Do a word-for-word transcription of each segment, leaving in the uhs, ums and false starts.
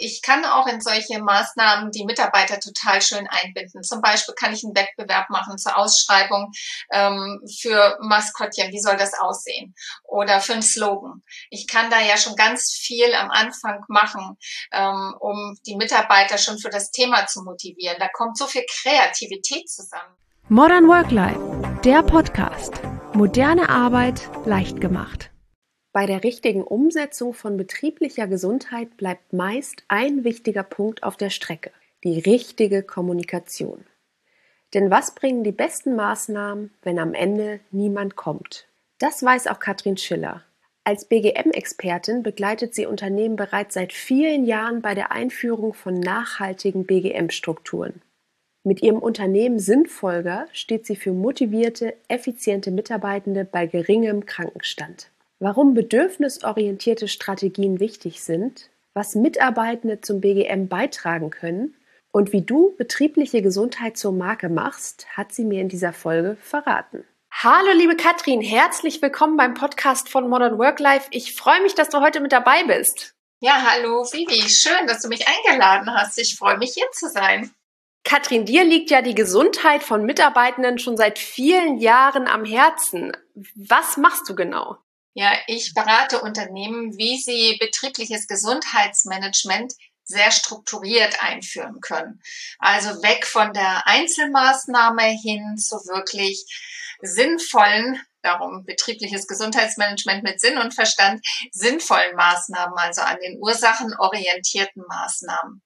Ich kann auch in solche Maßnahmen die Mitarbeiter total schön einbinden. Zum Beispiel kann ich einen Wettbewerb machen zur Ausschreibung ähm, für Maskottchen. Wie soll das aussehen? Oder für einen Slogan. Ich kann da ja schon ganz viel am Anfang machen, ähm, um die Mitarbeiter schon für das Thema zu motivieren. Da kommt so viel Kreativität zusammen. Modern Work Life, der Podcast. Moderne Arbeit leicht gemacht. Bei der richtigen Umsetzung von betrieblicher Gesundheit bleibt meist ein wichtiger Punkt auf der Strecke: die richtige Kommunikation. Denn was bringen die besten Maßnahmen, wenn am Ende niemand kommt? Das weiß auch Katrin Schiller. Als B G M-Expertin begleitet sie Unternehmen bereits seit vielen Jahren bei der Einführung von nachhaltigen B G M-Strukturen. Mit ihrem Unternehmen Sinnfolger steht sie für motivierte, effiziente Mitarbeitende bei geringem Krankenstand. Warum bedürfnisorientierte Strategien wichtig sind, was Mitarbeitende zum B G M beitragen können und wie du betriebliche Gesundheit zur Marke machst, hat sie mir in dieser Folge verraten. Hallo liebe Katrin, herzlich willkommen beim Podcast von Modern Work Life. Ich freue mich, dass du heute mit dabei bist. Ja, hallo Vivi, schön, dass du mich eingeladen hast. Ich freue mich, hier zu sein. Katrin, dir liegt ja die Gesundheit von Mitarbeitenden schon seit vielen Jahren am Herzen. Was machst du genau? Ja, ich berate Unternehmen, wie sie betriebliches Gesundheitsmanagement sehr strukturiert einführen können. Also weg von der Einzelmaßnahme hin zu wirklich sinnvollen, darum betriebliches Gesundheitsmanagement mit Sinn und Verstand, sinnvollen Maßnahmen, also an den ursachenorientierten Maßnahmen.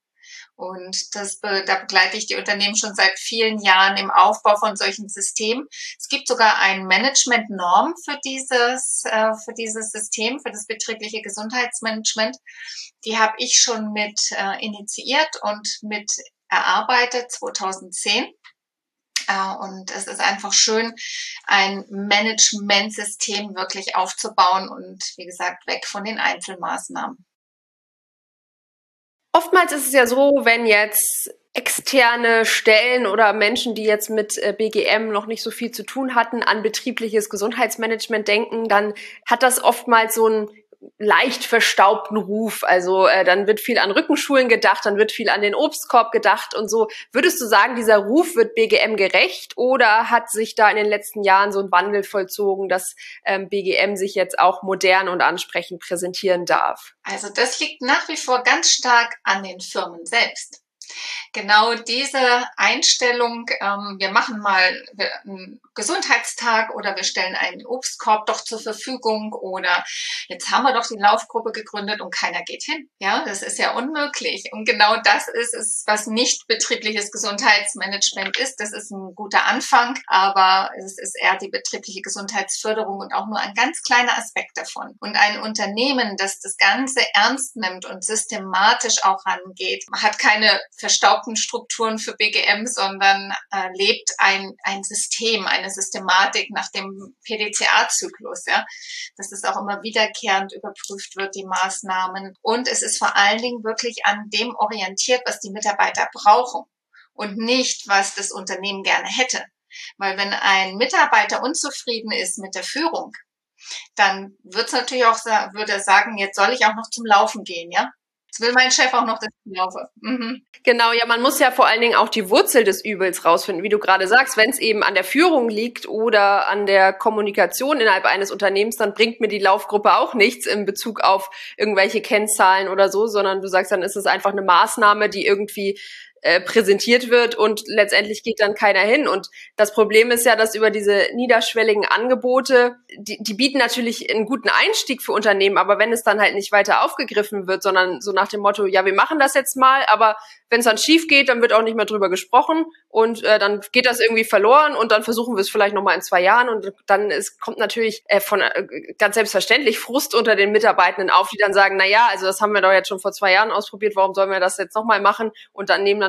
Und das, da begleite ich die Unternehmen schon seit vielen Jahren im Aufbau von solchen Systemen. Es gibt sogar eine Management-Norm für dieses, äh, für dieses System, für das betriebliche Gesundheitsmanagement. Die habe ich schon mit äh, initiiert und mit erarbeitet zweitausendzehn. Uh, und es ist einfach schön, ein Managementsystem wirklich aufzubauen und, wie gesagt, weg von den Einzelmaßnahmen. Oftmals ist es ja so, wenn jetzt externe Stellen oder Menschen, die jetzt mit B G M noch nicht so viel zu tun hatten, an betriebliches Gesundheitsmanagement denken, dann hat das oftmals so einen leicht verstaubten Ruf. Also äh, dann wird viel an Rückenschulen gedacht, dann wird viel an den Obstkorb gedacht und so. Würdest du sagen, dieser Ruf wird B G M gerecht oder hat sich da in den letzten Jahren so ein Wandel vollzogen, dass ähm, B G M sich jetzt auch modern und ansprechend präsentieren darf? Also das liegt nach wie vor ganz stark an den Firmen selbst. Genau diese Einstellung, ähm, wir machen mal einen Gesundheitstag oder wir stellen einen Obstkorb doch zur Verfügung oder jetzt haben wir doch die Laufgruppe gegründet und keiner geht hin. Ja, das ist ja unmöglich. Und genau das ist es, was nicht betriebliches Gesundheitsmanagement ist. Das ist ein guter Anfang, aber es ist eher die betriebliche Gesundheitsförderung und auch nur ein ganz kleiner Aspekt davon. Und ein Unternehmen, das das Ganze ernst nimmt und systematisch auch rangeht, hat keine verstaubten Strukturen für B G M, sondern äh, lebt ein ein System, eine Systematik nach dem P D C A-Zyklus, ja, dass es auch immer wiederkehrend überprüft wird, die Maßnahmen. Und es ist vor allen Dingen wirklich an dem orientiert, was die Mitarbeiter brauchen und nicht, was das Unternehmen gerne hätte. Weil wenn ein Mitarbeiter unzufrieden ist mit der Führung, dann wird es natürlich auch, würde er sagen, jetzt soll ich auch noch zum Laufen gehen, ja. Das will mein Chef auch noch, dass ich laufe. Mhm. Genau, ja, man muss ja vor allen Dingen auch die Wurzel des Übels rausfinden, wie du gerade sagst. Wenn es eben an der Führung liegt oder an der Kommunikation innerhalb eines Unternehmens, dann bringt mir die Laufgruppe auch nichts in Bezug auf irgendwelche Kennzahlen oder so, sondern du sagst, dann ist es einfach eine Maßnahme, die irgendwie äh, präsentiert wird und letztendlich geht dann keiner hin. Und das Problem ist ja, dass über diese niederschwelligen Angebote, die, die bieten natürlich einen guten Einstieg für Unternehmen, aber wenn es dann halt nicht weiter aufgegriffen wird, sondern so nach dem Motto, ja, wir machen das jetzt mal, aber wenn es dann schief geht, dann wird auch nicht mehr drüber gesprochen und äh, dann geht das irgendwie verloren und dann versuchen wir es vielleicht nochmal in zwei Jahren und dann ist, kommt natürlich äh, von äh, ganz selbstverständlich Frust unter den Mitarbeitenden auf, die dann sagen, na ja, also das haben wir doch jetzt schon vor zwei Jahren ausprobiert, warum sollen wir das jetzt nochmal machen? Und dann nehmen natürlich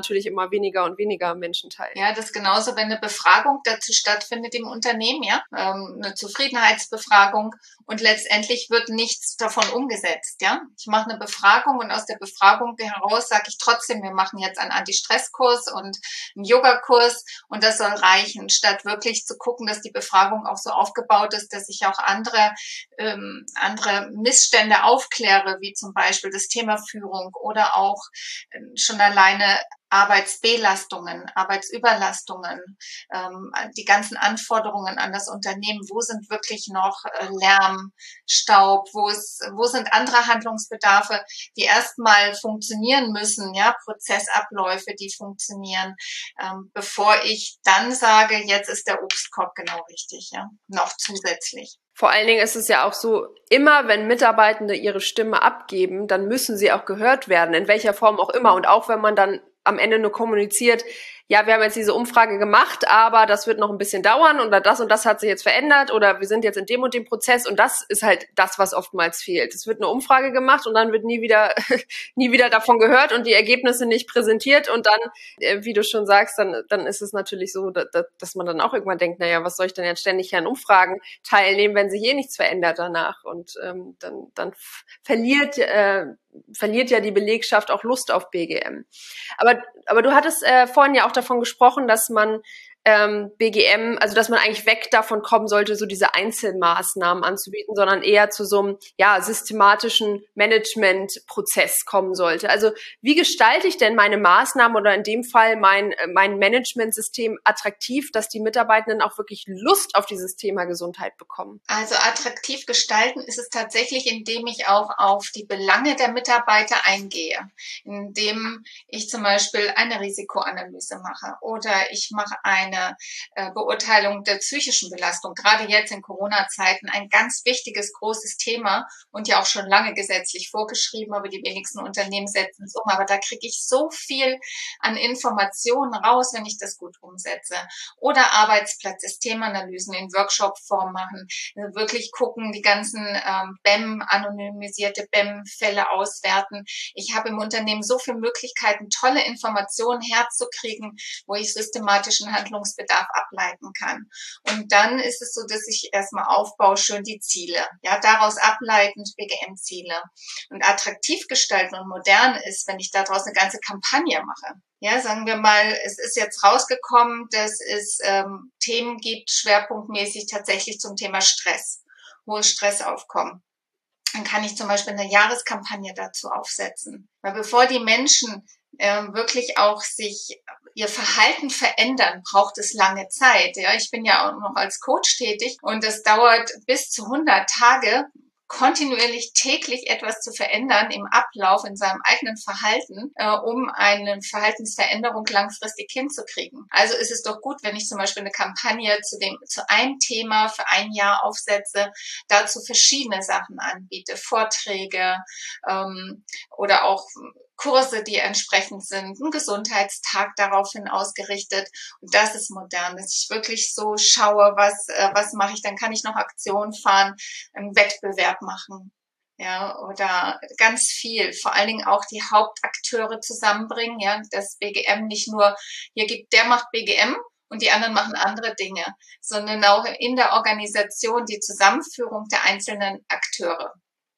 natürlich immer weniger und weniger Menschen teil. Ja, das ist genauso, wenn eine Befragung dazu stattfindet im Unternehmen, ja, ähm, eine Zufriedenheitsbefragung und letztendlich wird nichts davon umgesetzt, ja. Ich mache eine Befragung und aus der Befragung heraus sage ich trotzdem, wir machen jetzt einen Anti-Stress-Kurs und einen Yoga-Kurs und das soll reichen, statt wirklich zu gucken, dass die Befragung auch so aufgebaut ist, dass ich auch andere, ähm, andere Missstände aufkläre, wie zum Beispiel das Thema Führung oder auch äh, schon alleine Arbeitsbelastungen, Arbeitsüberlastungen, ähm, die ganzen Anforderungen an das Unternehmen, wo sind wirklich noch äh, Lärm, Staub, wo ist, wo sind andere Handlungsbedarfe, die erstmal funktionieren müssen, ja, Prozessabläufe, die funktionieren, ähm, bevor ich dann sage, jetzt ist der Obstkorb genau richtig, ja, noch zusätzlich. Vor allen Dingen ist es ja auch so, immer wenn Mitarbeitende ihre Stimme abgeben, dann müssen sie auch gehört werden, in welcher Form auch immer. Und auch wenn man dann am Ende nur kommuniziert, ja, wir haben jetzt diese Umfrage gemacht, aber das wird noch ein bisschen dauern oder das und das hat sich jetzt verändert oder wir sind jetzt in dem und dem Prozess und das ist halt das, was oftmals fehlt. Es wird eine Umfrage gemacht und dann wird nie wieder nie wieder davon gehört und die Ergebnisse nicht präsentiert und dann, wie du schon sagst, dann dann ist es natürlich so, dass, dass man dann auch irgendwann denkt, naja, was soll ich denn jetzt ständig an Umfragen teilnehmen, wenn sich eh nichts verändert danach und ähm, dann dann verliert äh, verliert ja die Belegschaft auch Lust auf B G M. Aber aber du hattest äh, vorhin ja auch davon gesprochen, dass man ähm, B G M, also dass man eigentlich weg davon kommen sollte, so diese Einzelmaßnahmen anzubieten, sondern eher zu so einem ja systematischen Managementprozess kommen sollte. Also wie gestalte ich denn meine Maßnahmen oder in dem Fall mein mein Managementsystem attraktiv, dass die Mitarbeitenden auch wirklich Lust auf dieses Thema Gesundheit bekommen? Also attraktiv gestalten ist es tatsächlich, indem ich auch auf die Belange der Mitarbeiter eingehe, indem ich zum Beispiel eine Risikoanalyse mache oder ich mache eine Beurteilung der psychischen Belastung. Gerade jetzt in Corona-Zeiten ein ganz wichtiges, großes Thema und ja auch schon lange gesetzlich vorgeschrieben, aber die wenigsten Unternehmen setzen es um. Aber da kriege ich so viel an Informationen raus, wenn ich das gut umsetze. Oder Arbeitsplatz-Systemanalysen in Workshop-Form machen, wirklich gucken, die ganzen ähm, B E M, anonymisierte B E M-Fälle auswerten. Ich habe im Unternehmen so viele Möglichkeiten, tolle Informationen herzukriegen, wo ich systematischen Handlungsbedarf ableiten kann. Und dann ist es so, dass ich erstmal aufbaue, schön die Ziele. Ja, daraus ableitend B G M-Ziele. Und attraktiv gestalten und modern ist, wenn ich daraus eine ganze Kampagne mache. Ja, sagen wir mal, es ist jetzt rausgekommen, dass es ähm, Themen gibt, schwerpunktmäßig tatsächlich zum Thema Stress, wo Stress aufkommt. Dann kann ich zum Beispiel eine Jahreskampagne dazu aufsetzen. Weil bevor die Menschen äh, wirklich auch sich ihr Verhalten verändern, braucht es lange Zeit. Ja, ich bin ja auch noch als Coach tätig und das dauert bis zu hundert Tage, kontinuierlich täglich etwas zu verändern im Ablauf, in seinem eigenen Verhalten, äh, um eine Verhaltensveränderung langfristig hinzukriegen. Also ist es doch gut, wenn ich zum Beispiel eine Kampagne zu dem, zu einem Thema für ein Jahr aufsetze, dazu verschiedene Sachen anbiete, Vorträge ähm, oder auch Kurse, die entsprechend sind, ein Gesundheitstag daraufhin ausgerichtet. Und das ist modern, dass ich wirklich so schaue, was äh, was mache ich, dann kann ich noch Aktionen fahren, einen Wettbewerb machen, ja, oder ganz viel, vor allen Dingen auch die Hauptakteure zusammenbringen, ja, das B G M nicht nur, hier gibt, der macht B G M und die anderen machen andere Dinge, sondern auch in der Organisation die Zusammenführung der einzelnen Akteure.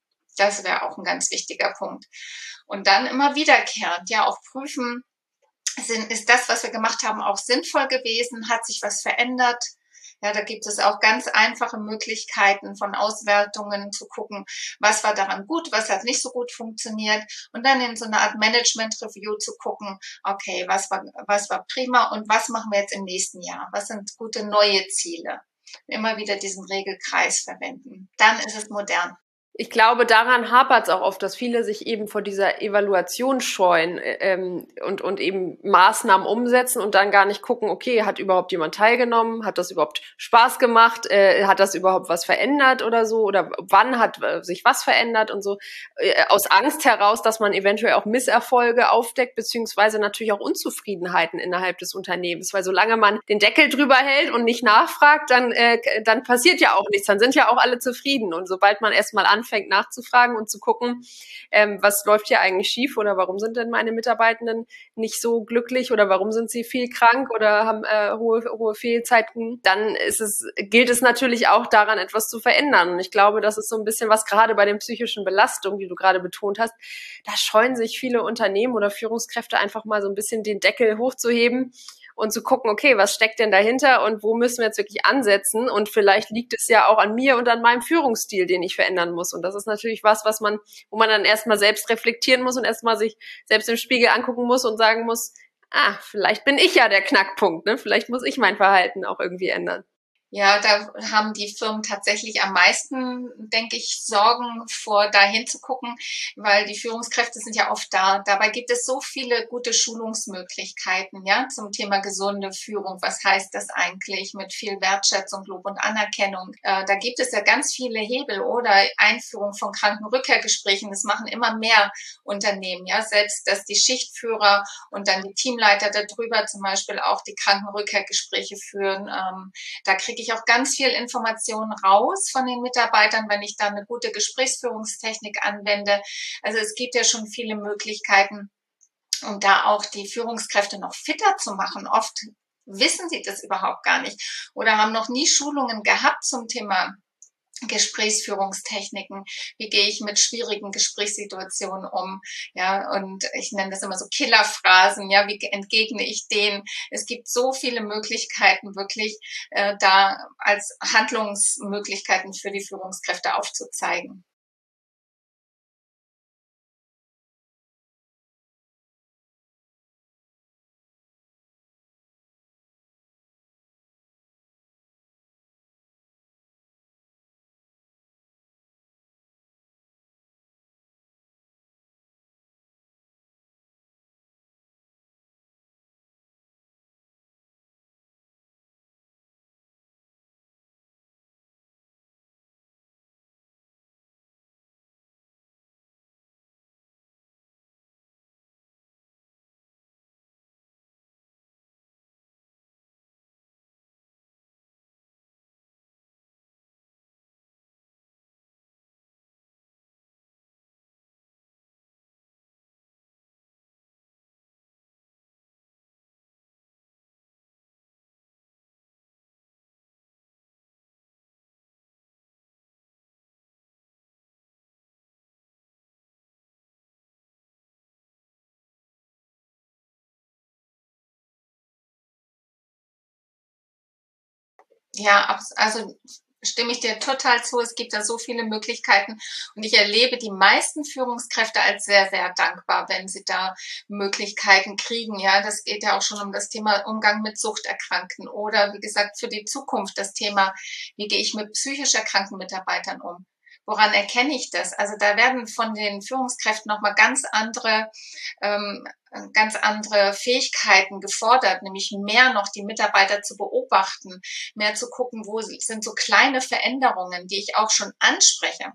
Das wäre auch ein ganz wichtiger Punkt. Und dann immer wiederkehrend, ja, auch prüfen, sind, ist das, was wir gemacht haben, auch sinnvoll gewesen? Hat sich was verändert? Ja, da gibt es auch ganz einfache Möglichkeiten von Auswertungen zu gucken, was war daran gut, was hat nicht so gut funktioniert und dann in so eine Art Management-Review zu gucken, okay, was war, was war prima und was machen wir jetzt im nächsten Jahr? Was sind gute neue Ziele? Immer wieder diesen Regelkreis verwenden. Dann ist es modern. Ich glaube, daran hapert es auch oft, dass viele sich eben vor dieser Evaluation scheuen ähm, und, und eben Maßnahmen umsetzen und dann gar nicht gucken, okay, hat überhaupt jemand teilgenommen? Hat das überhaupt Spaß gemacht? Äh, hat das überhaupt was verändert oder so? Oder wann hat äh, sich was verändert und so? Äh, aus Angst heraus, dass man eventuell auch Misserfolge aufdeckt, beziehungsweise natürlich auch Unzufriedenheiten innerhalb des Unternehmens. Weil solange man den Deckel drüber hält und nicht nachfragt, dann, äh, dann passiert ja auch nichts. Dann sind ja auch alle zufrieden. Und sobald man erstmal anfängt, anfängt nachzufragen und zu gucken, ähm, was läuft hier eigentlich schief oder warum sind denn meine Mitarbeitenden nicht so glücklich oder warum sind sie viel krank oder haben äh, hohe, hohe Fehlzeiten, dann ist es, gilt es natürlich auch daran, etwas zu verändern. Und ich glaube, das ist so ein bisschen was gerade bei den psychischen Belastungen, die du gerade betont hast. Da scheuen sich viele Unternehmen oder Führungskräfte einfach mal so ein bisschen den Deckel hochzuheben und zu gucken, okay, was steckt denn dahinter und wo müssen wir jetzt wirklich ansetzen? Und vielleicht liegt es ja auch an mir und an meinem Führungsstil, den ich verändern muss. Und das ist natürlich was, was man, wo man dann erstmal selbst reflektieren muss und erstmal sich selbst im Spiegel angucken muss und sagen muss, ah, vielleicht bin ich ja der Knackpunkt, ne? Vielleicht muss ich mein Verhalten auch irgendwie ändern. Ja, da haben die Firmen tatsächlich am meisten, denke ich, Sorgen vor, da hinzugucken, weil die Führungskräfte sind ja oft da. Dabei gibt es so viele gute Schulungsmöglichkeiten, ja, zum Thema gesunde Führung. Was heißt das eigentlich mit viel Wertschätzung, Lob und Anerkennung? Äh, da gibt es ja ganz viele Hebel oder Einführung von Krankenrückkehrgesprächen. Das machen immer mehr Unternehmen, ja, selbst, dass die Schichtführer und dann die Teamleiter darüber zum Beispiel auch die Krankenrückkehrgespräche führen. Ähm, da kriege ich auch ganz viel Informationen raus von den Mitarbeitern, wenn ich da eine gute Gesprächsführungstechnik anwende. Also es gibt ja schon viele Möglichkeiten, um da auch die Führungskräfte noch fitter zu machen. Oft wissen sie das überhaupt gar nicht oder haben noch nie Schulungen gehabt zum Thema Gesprächsführungstechniken, wie gehe ich mit schwierigen Gesprächssituationen um, ja, und ich nenne das immer so Killerphrasen, ja, wie entgegne ich denen? Es gibt so viele Möglichkeiten wirklich, äh, da als Handlungsmöglichkeiten für die Führungskräfte aufzuzeigen. Ja, also stimme ich dir total zu. Es gibt da so viele Möglichkeiten und ich erlebe die meisten Führungskräfte als sehr, sehr dankbar, wenn sie da Möglichkeiten kriegen. Ja, das geht ja auch schon um das Thema Umgang mit Suchterkrankten oder wie gesagt für die Zukunft das Thema, wie gehe ich mit psychisch erkrankten Mitarbeitern um? Woran erkenne ich das? Also da werden von den Führungskräften nochmal ganz andere, ähm, ganz andere Fähigkeiten gefordert, nämlich mehr noch die Mitarbeiter zu beobachten, mehr zu gucken, wo sind so kleine Veränderungen, die ich auch schon anspreche.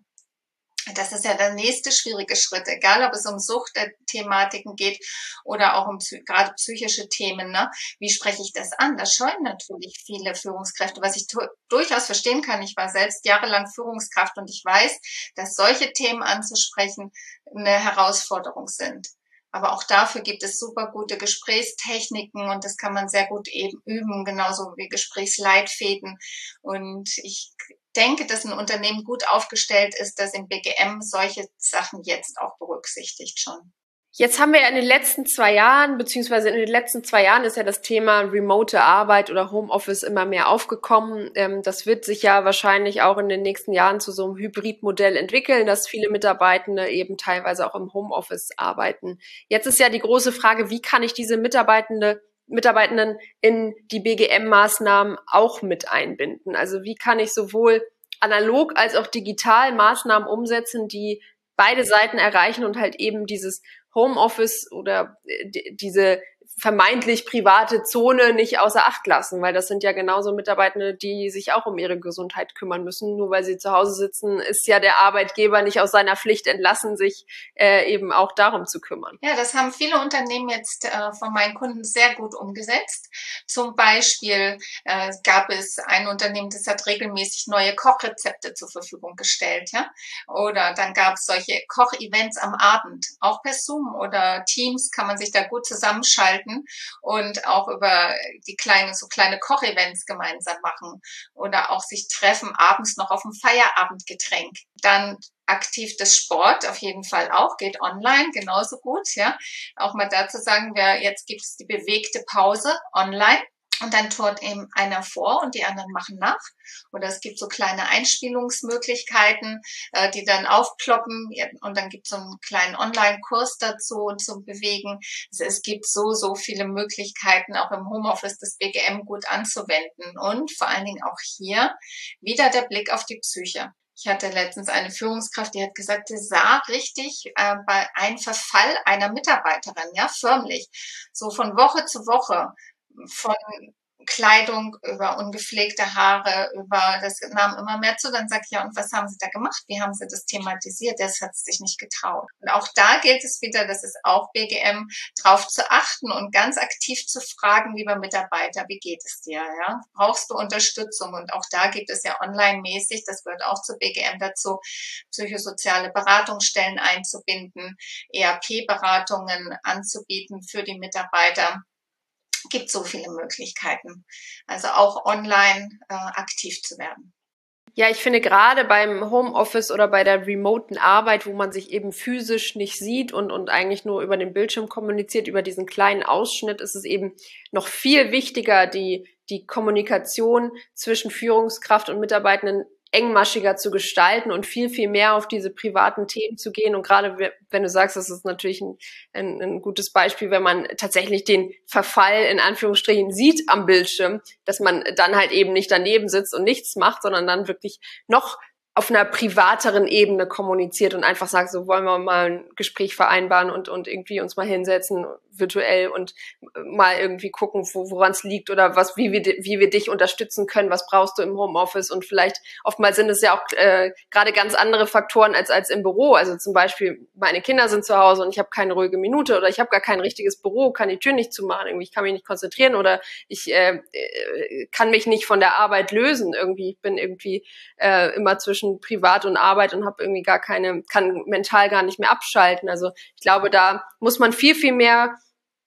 Das ist ja der nächste schwierige Schritt, egal ob es um Suchtthematiken geht oder auch um gerade psychische Themen. Ne? Wie spreche ich das an? Das scheuen natürlich viele Führungskräfte, was ich durchaus verstehen kann. Ich war selbst jahrelang Führungskraft und ich weiß, dass solche Themen anzusprechen eine Herausforderung sind. Aber auch dafür gibt es super gute Gesprächstechniken und das kann man sehr gut eben üben, genauso wie Gesprächsleitfäden. Und ich denke, dass ein Unternehmen gut aufgestellt ist, das im B G M solche Sachen jetzt auch berücksichtigt schon. Jetzt haben wir ja in den letzten zwei Jahren, beziehungsweise in den letzten zwei Jahren ist ja das Thema remote Arbeit oder Homeoffice immer mehr aufgekommen. Das wird sich ja wahrscheinlich auch in den nächsten Jahren zu so einem Hybridmodell entwickeln, dass viele Mitarbeitende eben teilweise auch im Homeoffice arbeiten. Jetzt ist ja die große Frage, wie kann ich diese Mitarbeitende Mitarbeitenden in die B G M-Maßnahmen auch mit einbinden? Also wie kann ich sowohl analog als auch digital Maßnahmen umsetzen, die beide Seiten erreichen und halt eben dieses Homeoffice oder diese vermeintlich private Zone nicht außer Acht lassen, weil das sind ja genauso Mitarbeitende, die sich auch um ihre Gesundheit kümmern müssen. Nur weil sie zu Hause sitzen, ist ja der Arbeitgeber nicht aus seiner Pflicht entlassen, sich äh, eben auch darum zu kümmern. Ja, das haben viele Unternehmen jetzt äh, von meinen Kunden sehr gut umgesetzt. Zum Beispiel äh, gab es ein Unternehmen, das hat regelmäßig neue Kochrezepte zur Verfügung gestellt, ja. Oder dann gab es solche Kochevents am Abend, auch per Zoom oder Teams kann man sich da gut zusammenschalten und auch über die kleine, so kleine Kochevents gemeinsam machen oder auch sich treffen abends noch auf dem Feierabendgetränk. Dann aktiv das Sport auf jeden Fall auch, geht online genauso gut, ja. Auch mal dazu sagen wir, jetzt gibt es die bewegte Pause online. Und dann tut eben einer vor und die anderen machen nach. Oder es gibt so kleine Einspielungsmöglichkeiten, äh, die dann aufploppen. Und dann gibt es so einen kleinen Online-Kurs dazu und zum Bewegen. Also es gibt so, so viele Möglichkeiten, auch im Homeoffice das B G M gut anzuwenden. Und vor allen Dingen auch hier wieder der Blick auf die Psyche. Ich hatte letztens eine Führungskraft, die hat gesagt, sie sah richtig äh, bei einem Verfall einer Mitarbeiterin, ja, förmlich, so von Woche zu Woche, von Kleidung über ungepflegte Haare, über, das nahm immer mehr zu. Dann sag ich, ja, und was haben Sie da gemacht? Wie haben Sie das thematisiert? Das hat sie sich nicht getraut. Und auch da gilt es wieder, das ist auch B G M, drauf zu achten und ganz aktiv zu fragen, lieber Mitarbeiter, wie geht es dir? Ja? Brauchst du Unterstützung? Und auch da gibt es ja online-mäßig, das gehört auch zu B G M dazu, psychosoziale Beratungsstellen einzubinden, E A P-Beratungen anzubieten für die Mitarbeiter. Gibt so viele Möglichkeiten, also auch online äh, aktiv zu werden. Ja, ich finde gerade beim Homeoffice oder bei der remoten Arbeit, wo man sich eben physisch nicht sieht und, und eigentlich nur über den Bildschirm kommuniziert, über diesen kleinen Ausschnitt, ist es eben noch viel wichtiger, die, die Kommunikation zwischen Führungskraft und Mitarbeitenden engmaschiger zu gestalten und viel, viel mehr auf diese privaten Themen zu gehen. Und gerade wenn du sagst, das ist natürlich ein, ein, ein gutes Beispiel, wenn man tatsächlich den Verfall in Anführungsstrichen sieht am Bildschirm, dass man dann halt eben nicht daneben sitzt und nichts macht, sondern dann wirklich noch auf einer privateren Ebene kommuniziert und einfach sagt, so wollen wir mal ein Gespräch vereinbaren und, und irgendwie uns mal hinsetzen virtuell und mal irgendwie gucken, wo, woran es liegt oder was, wie wir, wie wir dich unterstützen können, was brauchst du im Homeoffice und vielleicht oftmals sind es ja auch äh, gerade ganz andere Faktoren als als im Büro. Also zum Beispiel, meine Kinder sind zu Hause und ich habe keine ruhige Minute oder ich habe gar kein richtiges Büro, kann die Tür nicht zumachen, irgendwie ich kann mich nicht konzentrieren oder ich äh, kann mich nicht von der Arbeit lösen irgendwie. Ich bin irgendwie äh, immer zwischen Privat und Arbeit und habe irgendwie gar keine, kann mental gar nicht mehr abschalten. Also ich glaube, da muss man viel, viel mehr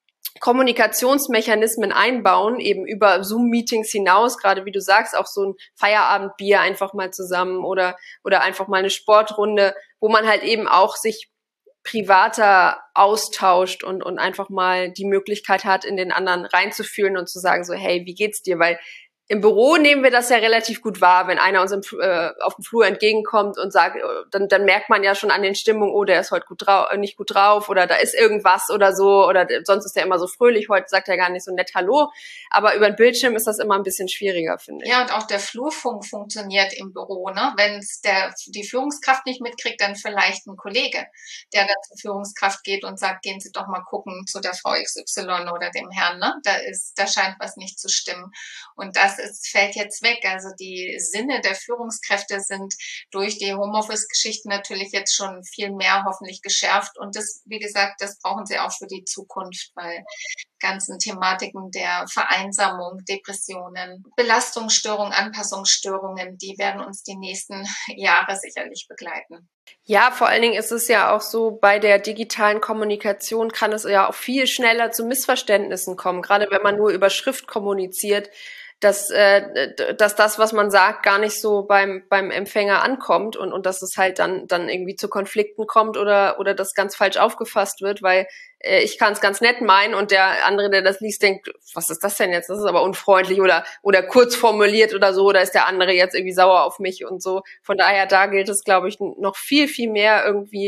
Kommunikationsmechanismen einbauen, eben über Zoom-Meetings hinaus, gerade wie du sagst, auch so ein Feierabendbier einfach mal zusammen oder oder einfach mal eine Sportrunde, wo man halt eben auch sich privater austauscht und und einfach mal die Möglichkeit hat, in den anderen reinzufühlen und zu sagen so, hey, wie geht's dir? Weil im Büro nehmen wir das ja relativ gut wahr, wenn einer uns im, äh, auf dem Flur entgegenkommt und sagt, dann, dann merkt man ja schon an den Stimmungen, oh, der ist heute gut drauf, nicht gut drauf oder da ist irgendwas oder so oder sonst ist er immer so fröhlich, heute sagt er gar nicht so nett Hallo, aber über den Bildschirm ist das immer ein bisschen schwieriger, finde ich. Ja, und auch der Flurfunk funktioniert im Büro, ne? Wenn es der die Führungskraft nicht mitkriegt, dann vielleicht ein Kollege, der dann zur Führungskraft geht und sagt, gehen Sie doch mal gucken zu der Frau X Y oder dem Herrn, ne? Da ist, da scheint was nicht zu stimmen. Und das ist, fällt jetzt weg. Also die Sinne der Führungskräfte sind durch die Homeoffice-Geschichten natürlich jetzt schon viel mehr hoffentlich geschärft. Und das, wie gesagt, das brauchen sie auch für die Zukunft, weil ganzen Thematiken der Vereinsamung, Depressionen, Belastungsstörungen, Anpassungsstörungen, die werden uns die nächsten Jahre sicherlich begleiten. Ja, vor allen Dingen ist es ja auch so, bei der digitalen Kommunikation kann es ja auch viel schneller zu Missverständnissen kommen, gerade wenn man nur über Schrift kommuniziert, dass, äh, dass das, was man sagt, gar nicht so beim beim Empfänger ankommt und und dass es halt dann dann irgendwie zu Konflikten kommt oder oder das ganz falsch aufgefasst wird, weil äh, ich kann es ganz nett meinen und der andere, der das liest, denkt, was ist das denn jetzt? Das ist aber unfreundlich oder oder kurz formuliert oder so, oder ist der andere jetzt irgendwie sauer auf mich und so. Von daher, da gilt es, glaube ich, noch viel, viel mehr irgendwie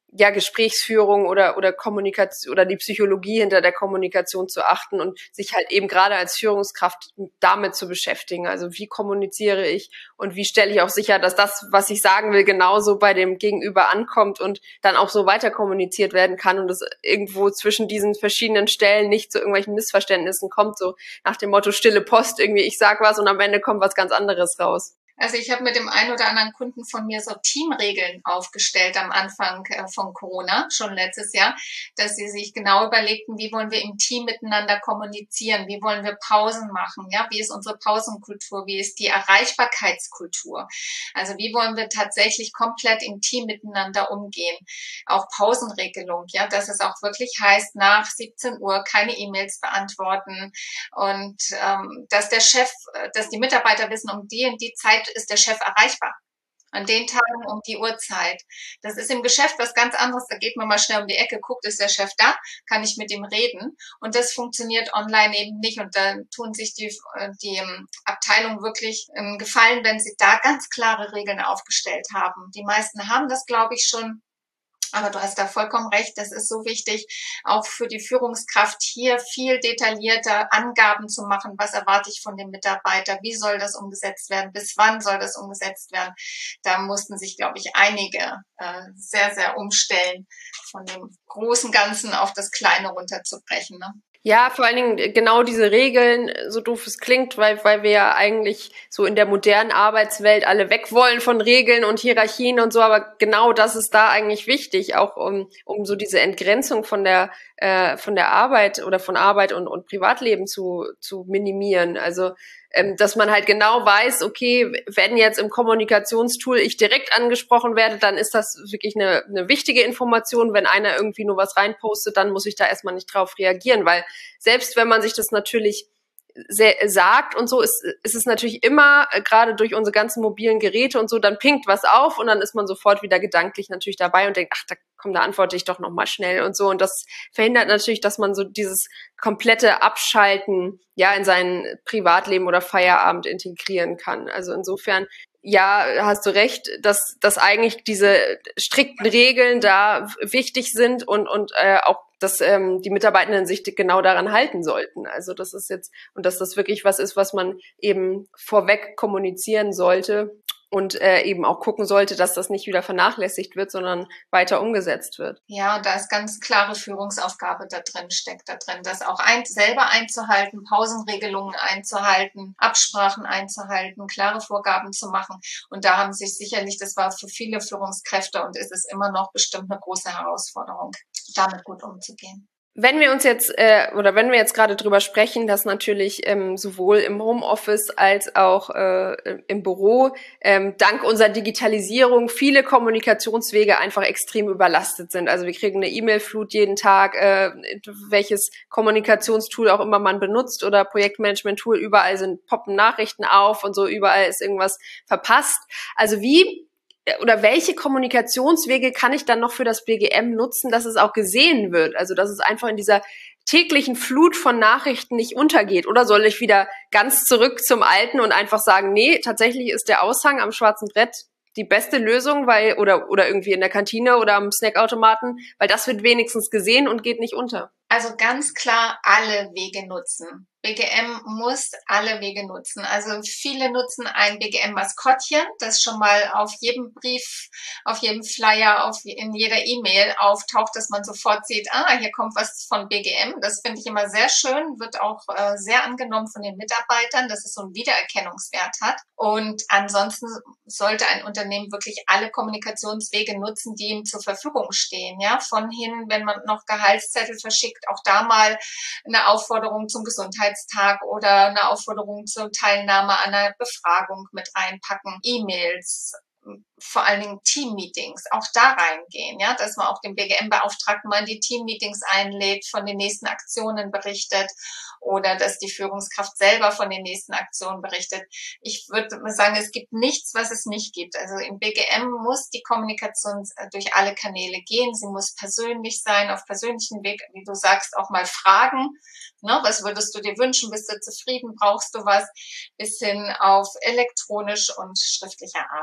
ja, Gesprächsführung oder oder Kommunikation oder die Psychologie hinter der Kommunikation zu achten und sich halt eben gerade als Führungskraft damit zu beschäftigen. Also wie kommuniziere ich und wie stelle ich auch sicher, dass das, was ich sagen will, genauso bei dem Gegenüber ankommt und dann auch so weiter kommuniziert werden kann und es irgendwo zwischen diesen verschiedenen Stellen nicht zu irgendwelchen Missverständnissen kommt, so nach dem Motto stille Post, irgendwie ich sag was und am Ende kommt was ganz anderes raus. Also ich habe mit dem einen oder anderen Kunden von mir so Teamregeln aufgestellt am Anfang äh, von Corona, schon letztes Jahr, dass sie sich genau überlegten, wie wollen wir im Team miteinander kommunizieren, wie wollen wir Pausen machen, ja, wie ist unsere Pausenkultur, wie ist die Erreichbarkeitskultur, also wie wollen wir tatsächlich komplett im Team miteinander umgehen, auch Pausenregelung, ja, dass es auch wirklich heißt, nach siebzehn Uhr keine E-Mails beantworten und ähm, dass der Chef, dass die Mitarbeiter wissen, um die und die Zeit ist der Chef erreichbar. An den Tagen um die Uhrzeit. Das ist im Geschäft was ganz anderes. Da geht man mal schnell um die Ecke, guckt, ist der Chef da, kann ich mit ihm reden. Und das funktioniert online eben nicht. Und da tun sich die, die Abteilungen wirklich einen Gefallen, wenn sie da ganz klare Regeln aufgestellt haben. Die meisten haben das, glaube ich, schon. Aber du hast da vollkommen recht, das ist so wichtig, auch für die Führungskraft hier viel detaillierter Angaben zu machen, was erwarte ich von dem Mitarbeiter, wie soll das umgesetzt werden, bis wann soll das umgesetzt werden. Da mussten sich, glaube ich, einige äh, sehr, sehr umstellen, von dem großen Ganzen auf das Kleine runterzubrechen, ne? Ja, vor allen Dingen genau diese Regeln, so doof es klingt, weil, weil wir ja eigentlich so in der modernen Arbeitswelt alle weg wollen von Regeln und Hierarchien und so, aber genau das ist da eigentlich wichtig, auch um, um so diese Entgrenzung von der, äh, von der Arbeit oder von Arbeit und, und Privatleben zu, zu minimieren. Also, ähm, dass man halt genau weiß, okay, wenn jetzt im Kommunikationstool ich direkt angesprochen werde, dann ist das wirklich eine, eine wichtige Information. Wenn einer irgendwie nur was reinpostet, dann muss ich da erstmal nicht drauf reagieren, weil selbst wenn man sich das natürlich sehr, sagt und so, ist, ist es natürlich immer, äh, gerade durch unsere ganzen mobilen Geräte und so, dann pinkt was auf und dann ist man sofort wieder gedanklich natürlich dabei und denkt, ach, da komm, da antworte ich doch nochmal schnell und so. Und das verhindert natürlich, dass man so dieses komplette Abschalten ja in sein Privatleben oder Feierabend integrieren kann. Also insofern, ja, hast du recht, dass, dass eigentlich diese strikten Regeln da wichtig sind und, und äh, auch dass ähm, die Mitarbeitenden sich genau daran halten sollten. Also das ist jetzt, und dass das wirklich was ist, was man eben vorweg kommunizieren sollte und äh, eben auch gucken sollte, dass das nicht wieder vernachlässigt wird, sondern weiter umgesetzt wird. Ja, und da ist ganz klare Führungsaufgabe da drin, steckt da drin, das auch ein, selber einzuhalten, Pausenregelungen einzuhalten, Absprachen einzuhalten, klare Vorgaben zu machen. Und da haben sich sicherlich, das war für viele Führungskräfte und ist es immer noch bestimmt eine große Herausforderung, damit gut umzugehen. Wenn wir uns jetzt äh, oder wenn wir jetzt gerade drüber sprechen, dass natürlich ähm, sowohl im Homeoffice als auch äh, im Büro ähm, dank unserer Digitalisierung viele Kommunikationswege einfach extrem überlastet sind. Also wir kriegen eine E-Mail-Flut jeden Tag, äh, welches Kommunikationstool auch immer man benutzt oder Projektmanagement-Tool, überall sind poppen Nachrichten auf und so, überall ist irgendwas verpasst. Also wie oder welche Kommunikationswege kann ich dann noch für das B G M nutzen, dass es auch gesehen wird? Also, dass es einfach in dieser täglichen Flut von Nachrichten nicht untergeht? Oder soll ich wieder ganz zurück zum Alten und einfach sagen, nee, tatsächlich ist der Aushang am schwarzen Brett die beste Lösung, weil, oder, oder irgendwie in der Kantine oder am Snackautomaten, weil das wird wenigstens gesehen und geht nicht unter. Also ganz klar alle Wege nutzen. B G M muss alle Wege nutzen. Also viele nutzen ein B G M-Maskottchen, das schon mal auf jedem Brief, auf jedem Flyer, auf, in jeder E-Mail auftaucht, dass man sofort sieht, ah, hier kommt was von B G M. Das finde ich immer sehr schön, wird auch äh, sehr angenommen von den Mitarbeitern, dass es so einen Wiedererkennungswert hat. Und ansonsten sollte ein Unternehmen wirklich alle Kommunikationswege nutzen, die ihm zur Verfügung stehen. Ja, von hin, wenn man noch Gehaltszettel verschickt, auch da mal eine Aufforderung zum Gesundheitstag oder eine Aufforderung zur Teilnahme an einer Befragung mit reinpacken, E-Mails, vor allen Dingen Team-Meetings, auch da reingehen, ja, dass man auch den B G M-Beauftragten mal in die Team-Meetings einlädt, von den nächsten Aktionen berichtet oder dass die Führungskraft selber von den nächsten Aktionen berichtet. Ich würde sagen, es gibt nichts, was es nicht gibt. Also im B G M muss die Kommunikation durch alle Kanäle gehen. Sie muss persönlich sein, auf persönlichen Weg, wie du sagst, auch mal fragen. Ne, was würdest du dir wünschen? Bist du zufrieden? Brauchst du was? Bis hin auf elektronisch und schriftlicher Art.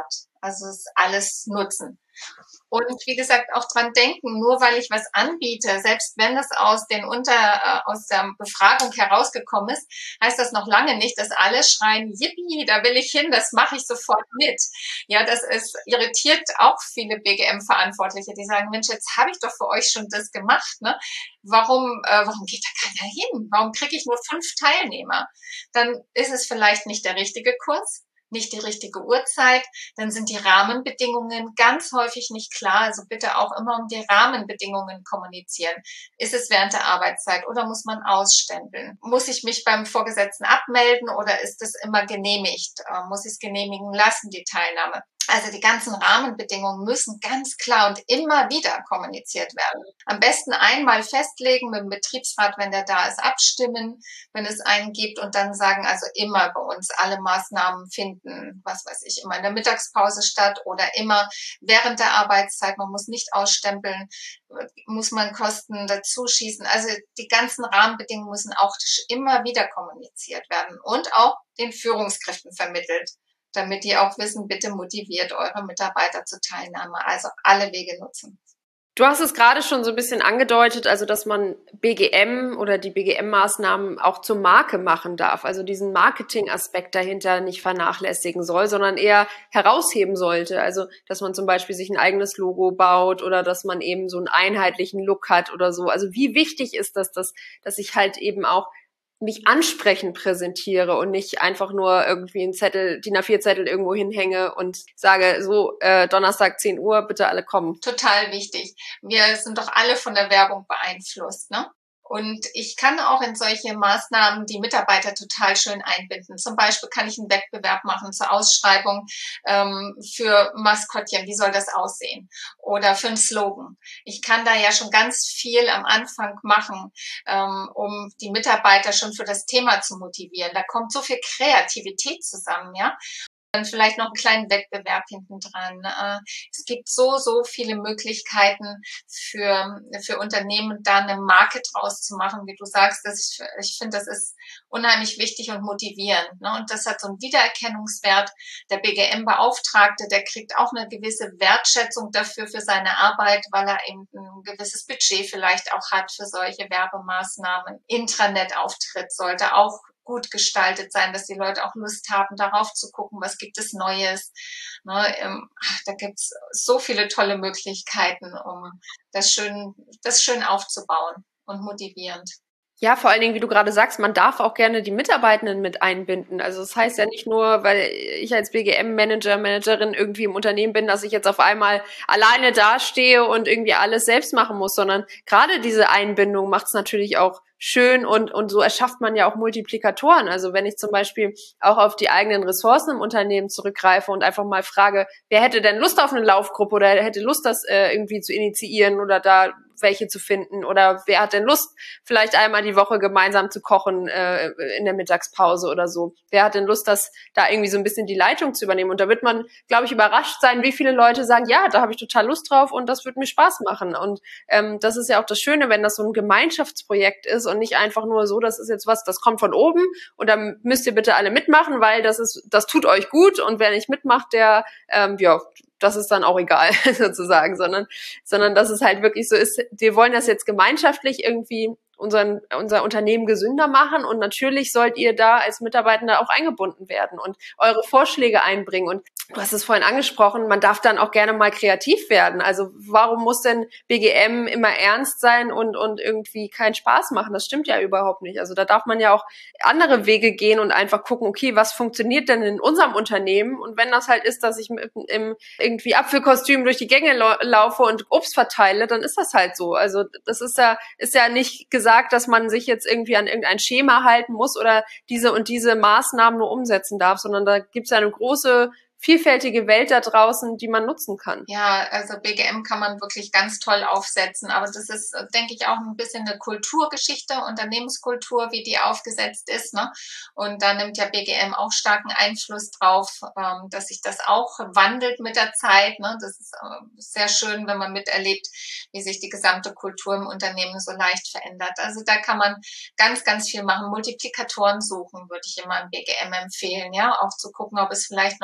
Also es ist alles Nutzen. Und wie gesagt, auch dran denken, nur weil ich was anbiete, selbst wenn das aus den Unter, äh, aus der Befragung herausgekommen ist, heißt das noch lange nicht, dass alle schreien, yippie, da will ich hin, das mache ich sofort mit. Ja, das ist, irritiert auch viele B G M-Verantwortliche, die sagen, Mensch, jetzt habe ich doch für euch schon das gemacht, ne? Warum, äh, warum geht da keiner hin? Warum kriege ich nur fünf Teilnehmer? Dann ist es vielleicht nicht der richtige Kurs, nicht die richtige Uhrzeit, dann sind die Rahmenbedingungen ganz häufig nicht klar. Also bitte auch immer um die Rahmenbedingungen kommunizieren. Ist es während der Arbeitszeit oder muss man ausstempeln? Muss ich mich beim Vorgesetzten abmelden oder ist es immer genehmigt? Muss ich es genehmigen lassen, die Teilnahme? Also die ganzen Rahmenbedingungen müssen ganz klar und immer wieder kommuniziert werden. Am besten einmal festlegen mit dem Betriebsrat, wenn der da ist, abstimmen, wenn es einen gibt und dann sagen, also immer bei uns alle Maßnahmen finden, was weiß ich, immer in der Mittagspause statt oder immer während der Arbeitszeit. Man muss nicht ausstempeln, muss man Kosten dazu schießen. Also die ganzen Rahmenbedingungen müssen auch immer wieder kommuniziert werden und auch den Führungskräften vermittelt, damit die auch wissen, bitte motiviert eure Mitarbeiter zur Teilnahme. Also alle Wege nutzen. Du hast es gerade schon so ein bisschen angedeutet, also dass man B G M oder die B G M-Maßnahmen auch zur Marke machen darf, also diesen Marketing-Aspekt dahinter nicht vernachlässigen soll, sondern eher herausheben sollte. Also dass man zum Beispiel sich ein eigenes Logo baut oder dass man eben so einen einheitlichen Look hat oder so. Also wie wichtig ist das, dass, dass ich halt eben auch mich ansprechend präsentiere und nicht einfach nur irgendwie einen Zettel, D I N A vier Zettel irgendwo hinhänge und sage, so, äh, Donnerstag zehn Uhr, bitte alle kommen. Total wichtig. Wir sind doch alle von der Werbung beeinflusst, ne? Und ich kann auch in solche Maßnahmen die Mitarbeiter total schön einbinden. Zum Beispiel kann ich einen Wettbewerb machen zur Ausschreibung ähm, für Maskottchen. Wie soll das aussehen? Oder für einen Slogan. Ich kann da ja schon ganz viel am Anfang machen, ähm, um die Mitarbeiter schon für das Thema zu motivieren. Da kommt so viel Kreativität zusammen, ja. Dann vielleicht noch einen kleinen Wettbewerb hinten dran. Es gibt so, so viele Möglichkeiten für, für Unternehmen, da eine Marke draus zu machen, wie du sagst. Das ich, ich finde, das ist unheimlich wichtig und motivierend, ne? Und das hat so einen Wiedererkennungswert. Der B G M-Beauftragte, der kriegt auch eine gewisse Wertschätzung dafür, für seine Arbeit, weil er eben ein gewisses Budget vielleicht auch hat für solche Werbemaßnahmen. Intranet-Auftritt sollte auch gut gestaltet sein, dass die Leute auch Lust haben, darauf zu gucken, was gibt es Neues. Ne, ähm, da gibt's so viele tolle Möglichkeiten, um das schön, das schön aufzubauen und motivierend. Ja, vor allen Dingen, wie du gerade sagst, man darf auch gerne die Mitarbeitenden mit einbinden. Also das heißt ja nicht nur, weil ich als B G M-Manager, Managerin irgendwie im Unternehmen bin, dass ich jetzt auf einmal alleine dastehe und irgendwie alles selbst machen muss, sondern gerade diese Einbindung macht es natürlich auch schön und und so erschafft man ja auch Multiplikatoren. Also wenn ich zum Beispiel auch auf die eigenen Ressourcen im Unternehmen zurückgreife und einfach mal frage, wer hätte denn Lust auf eine Laufgruppe oder hätte Lust, das äh, irgendwie zu initiieren oder da welche zu finden oder wer hat denn Lust, vielleicht einmal die Woche gemeinsam zu kochen äh, in der Mittagspause oder so. Wer hat denn Lust, das da irgendwie so ein bisschen die Leitung zu übernehmen? Und da wird man, glaube ich, überrascht sein, wie viele Leute sagen, ja, da habe ich total Lust drauf und das wird mir Spaß machen. Und ähm, das ist ja auch das Schöne, wenn das so ein Gemeinschaftsprojekt ist und nicht einfach nur so, das ist jetzt was, das kommt von oben und dann müsst ihr bitte alle mitmachen, weil das ist, das tut euch gut und wer nicht mitmacht, der, ähm, ja, das ist dann auch egal, sozusagen, sondern, sondern dass es halt wirklich so ist, wir wollen das jetzt gemeinschaftlich irgendwie unseren, unser Unternehmen gesünder machen und natürlich sollt ihr da als Mitarbeitende auch eingebunden werden und eure Vorschläge einbringen und du hast es vorhin angesprochen, man darf dann auch gerne mal kreativ werden. Also warum muss denn B G M immer ernst sein und, und irgendwie keinen Spaß machen? Das stimmt ja überhaupt nicht. Also da darf man ja auch andere Wege gehen und einfach gucken, okay, was funktioniert denn in unserem Unternehmen? Und wenn das halt ist, dass ich mit, im irgendwie Apfelkostüm durch die Gänge lau- laufe und Obst verteile, dann ist das halt so. Also das ist ja, ist ja nicht gesagt, dass man sich jetzt irgendwie an irgendein Schema halten muss oder diese und diese Maßnahmen nur umsetzen darf, sondern da gibt es ja eine große vielfältige Welt da draußen, die man nutzen kann. Ja, also B G M kann man wirklich ganz toll aufsetzen, aber das ist, denke ich, auch ein bisschen eine Kulturgeschichte, Unternehmenskultur, wie die aufgesetzt ist, ne? Und da nimmt ja B G M auch starken Einfluss drauf, ähm, dass sich das auch wandelt mit der Zeit, ne? Das ist äh, sehr schön, wenn man miterlebt, wie sich die gesamte Kultur im Unternehmen so leicht verändert. Also da kann man ganz, ganz viel machen. Multiplikatoren suchen, würde ich immer im B G M empfehlen, ja, auch zu gucken, ob es vielleicht noch B G M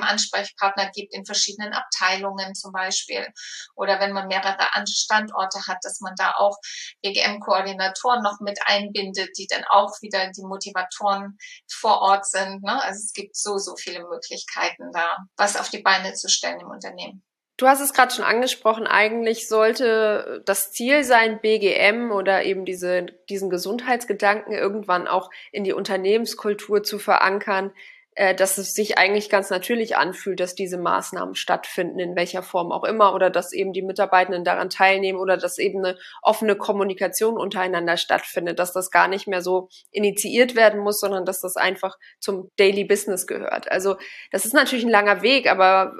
M-Ansprechpartner gibt in verschiedenen Abteilungen zum Beispiel. Oder wenn man mehrere Standorte hat, dass man da auch B G M-Koordinatoren noch mit einbindet, die dann auch wieder die Motivatoren vor Ort sind. Ne? Also es gibt so, so viele Möglichkeiten da, was auf die Beine zu stellen im Unternehmen. Du hast es gerade schon angesprochen, eigentlich sollte das Ziel sein, B G M oder eben diese, diesen Gesundheitsgedanken irgendwann auch in die Unternehmenskultur zu verankern, äh, dass es sich eigentlich ganz natürlich anfühlt, dass diese Maßnahmen stattfinden, in welcher Form auch immer, oder dass eben die Mitarbeitenden daran teilnehmen oder dass eben eine offene Kommunikation untereinander stattfindet, dass das gar nicht mehr so initiiert werden muss, sondern dass das einfach zum Daily Business gehört. Also das ist natürlich ein langer Weg, aber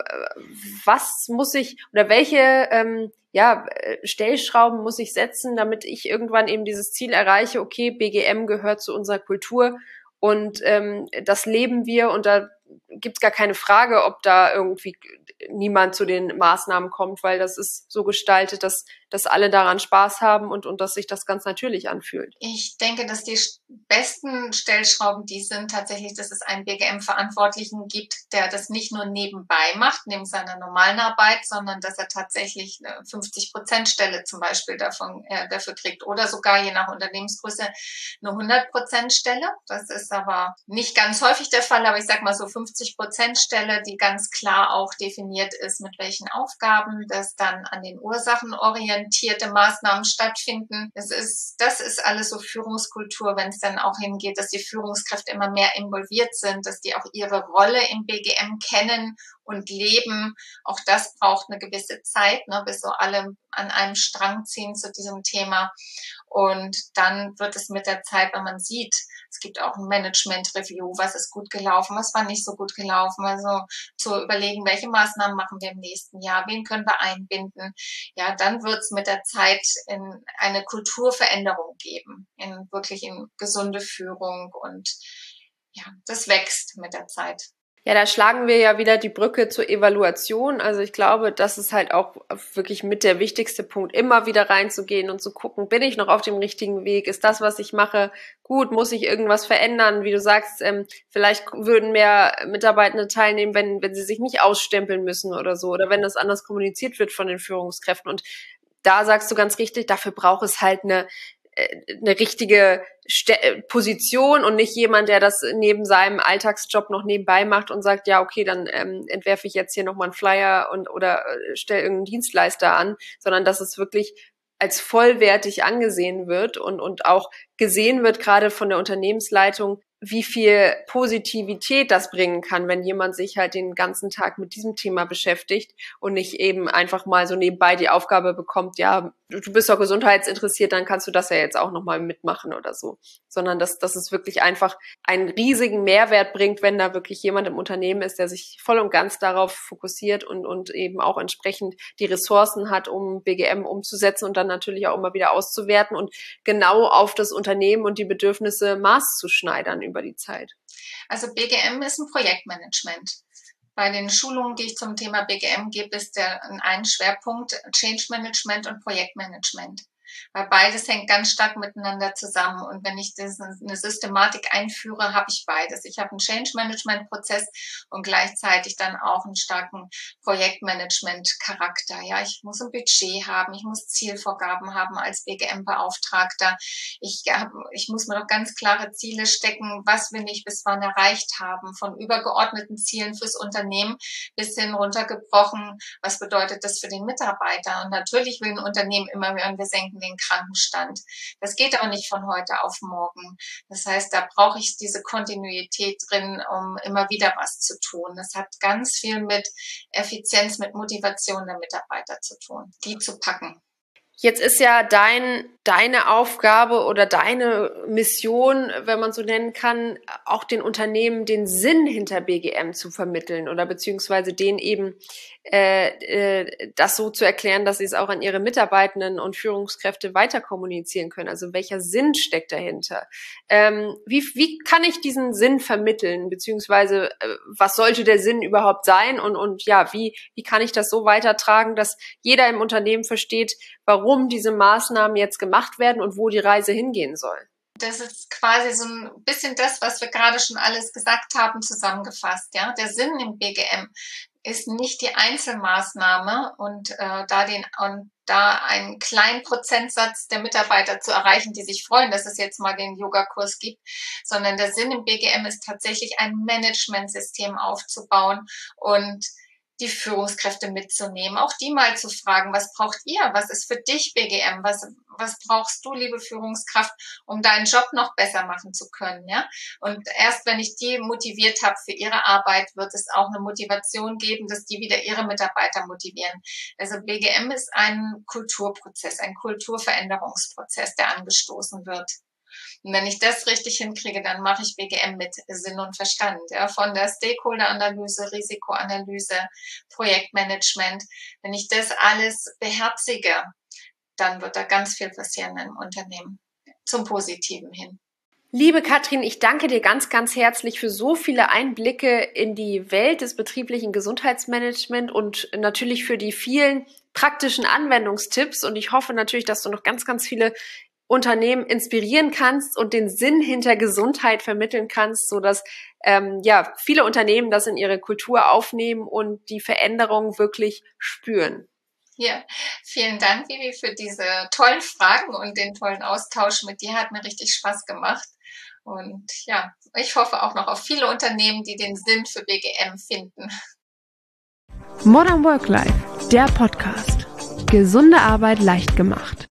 was muss ich oder welche ähm, ja, Stellschrauben muss ich setzen, damit ich irgendwann eben dieses Ziel erreiche, okay, B G M gehört zu unserer Kultur und ähm, das leben wir und da gibt es gar keine Frage, ob da irgendwie niemand zu den Maßnahmen kommt, weil das ist so gestaltet, dass, dass alle daran Spaß haben und, und dass sich das ganz natürlich anfühlt. Ich denke, dass die besten Stellschrauben die sind tatsächlich, dass es einen B G M-Verantwortlichen gibt, der das nicht nur nebenbei macht, neben seiner normalen Arbeit, sondern dass er tatsächlich eine fünfzig Prozent Stelle zum Beispiel davon, äh, dafür kriegt oder sogar je nach Unternehmensgröße eine hundert Prozent Stelle. Das ist aber nicht ganz häufig der Fall, aber ich sag mal so fünfzig Prozent Stelle, die ganz klar auch definiert ist, mit welchen Aufgaben, dass dann an den Ursachen orientierte Maßnahmen stattfinden. Das ist, das ist alles so Führungskultur, wenn es dann auch hingeht, dass die Führungskräfte immer mehr involviert sind, dass die auch ihre Rolle im B G M kennen und leben. Auch das braucht eine gewisse Zeit, ne, bis so alle an einem Strang ziehen zu diesem Thema. Und dann wird es mit der Zeit, wenn man sieht, es gibt auch ein Management-Review, was ist gut gelaufen, was war nicht so gut gelaufen. Also zu überlegen, welche Maßnahmen machen wir im nächsten Jahr, wen können wir einbinden. Ja, dann wird es mit der Zeit in eine Kulturveränderung geben, in wirklich in gesunde Führung und ja, das wächst mit der Zeit. Ja, da schlagen wir ja wieder die Brücke zur Evaluation. Also ich glaube, das ist halt auch wirklich mit der wichtigste Punkt, immer wieder reinzugehen und zu gucken, bin ich noch auf dem richtigen Weg? Ist das, was ich mache, gut? Muss ich irgendwas verändern? Wie du sagst, ähm, vielleicht würden mehr Mitarbeitende teilnehmen, wenn, wenn sie sich nicht ausstempeln müssen oder so, oder wenn das anders kommuniziert wird von den Führungskräften. Und da sagst du ganz richtig, dafür braucht es halt eine eine richtige St- Position und nicht jemand, der das neben seinem Alltagsjob noch nebenbei macht und sagt, ja, okay, dann ähm, entwerfe ich jetzt hier nochmal einen Flyer und oder äh, stelle irgendeinen Dienstleister an, sondern dass es wirklich als vollwertig angesehen wird und, und auch gesehen wird, gerade von der Unternehmensleitung, wie viel Positivität das bringen kann, wenn jemand sich halt den ganzen Tag mit diesem Thema beschäftigt und nicht eben einfach mal so nebenbei die Aufgabe bekommt, ja, du bist doch gesundheitsinteressiert, dann kannst du das ja jetzt auch nochmal mitmachen oder so. Sondern dass, dass es wirklich einfach einen riesigen Mehrwert bringt, wenn da wirklich jemand im Unternehmen ist, der sich voll und ganz darauf fokussiert und, und eben auch entsprechend die Ressourcen hat, um B G M umzusetzen und dann natürlich auch immer wieder auszuwerten und genau auf das Unternehmen und die Bedürfnisse maßzuschneidern über die Zeit. Also B G M ist ein Projektmanagement. Bei den Schulungen, die ich zum Thema B G M gebe, ist der ein Schwerpunkt Change Management und Projektmanagement. Weil beides hängt ganz stark miteinander zusammen. Und wenn ich das, eine Systematik einführe, habe ich beides. Ich habe einen Change-Management-Prozess und gleichzeitig dann auch einen starken Projektmanagement-Charakter. Ja, ich muss ein Budget haben, ich muss Zielvorgaben haben als B G M-Beauftragter. Ich, ich muss mir doch ganz klare Ziele stecken, was wir nicht bis wann erreicht haben, von übergeordneten Zielen fürs Unternehmen bis hin runtergebrochen, was bedeutet das für den Mitarbeiter. Und natürlich will ein Unternehmen immer hören, wir senken den Krankenstand. Das geht aber nicht von heute auf morgen. Das heißt, da brauche ich diese Kontinuität drin, um immer wieder was zu tun. Das hat ganz viel mit Effizienz, mit Motivation der Mitarbeiter zu tun, die zu packen. Jetzt ist ja dein, deine Aufgabe oder deine Mission, wenn man so nennen kann, auch den Unternehmen den Sinn hinter B G M zu vermitteln oder beziehungsweise denen eben äh, äh, das so zu erklären, dass sie es auch an ihre Mitarbeitenden und Führungskräfte weiter kommunizieren können. Also welcher Sinn steckt dahinter? Ähm, wie, wie kann ich diesen Sinn vermitteln, beziehungsweise äh, was sollte der Sinn überhaupt sein? Und, und ja, wie, wie kann ich das so weitertragen, dass jeder im Unternehmen versteht, warum diese Maßnahmen jetzt gemacht werden und wo die Reise hingehen soll? das ist quasi so ein bisschen das, was wir gerade schon alles gesagt haben, zusammengefasst. Ja, der Sinn im B G M ist nicht die Einzelmaßnahme und äh, da den und da einen kleinen Prozentsatz der Mitarbeiter zu erreichen, die sich freuen, dass es jetzt mal den Yogakurs gibt, sondern der Sinn im B G M ist tatsächlich ein Managementsystem aufzubauen und die Führungskräfte mitzunehmen, auch die mal zu fragen, was braucht ihr? Was ist für dich B G M? Was, was brauchst du, liebe Führungskraft, um deinen Job noch besser machen zu können? Ja? Und erst wenn ich die motiviert habe für ihre Arbeit, wird es auch eine Motivation geben, dass die wieder ihre Mitarbeiter motivieren. Also B G M ist ein Kulturprozess, ein Kulturveränderungsprozess, der angestoßen wird. Und wenn ich das richtig hinkriege, dann mache ich B G M mit Sinn und Verstand. Ja, von der Stakeholder-Analyse, Risikoanalyse, Projektmanagement. Wenn ich das alles beherzige, dann wird da ganz viel passieren im Unternehmen zum Positiven hin. Liebe Katrin, ich danke dir ganz, ganz herzlich für so viele Einblicke in die Welt des betrieblichen Gesundheitsmanagements und natürlich für die vielen praktischen Anwendungstipps. Und ich hoffe natürlich, dass du noch ganz, ganz viele Unternehmen inspirieren kannst und den Sinn hinter Gesundheit vermitteln kannst, sodass ähm, ja viele Unternehmen das in ihre Kultur aufnehmen und die Veränderung wirklich spüren. Ja, vielen Dank, Vivi, für diese tollen Fragen und den tollen Austausch mit dir. Hat mir richtig Spaß gemacht. Und ja, ich hoffe auch noch auf viele Unternehmen, die den Sinn für B G M finden. Modern Work Life, der Podcast. Gesunde Arbeit leicht gemacht.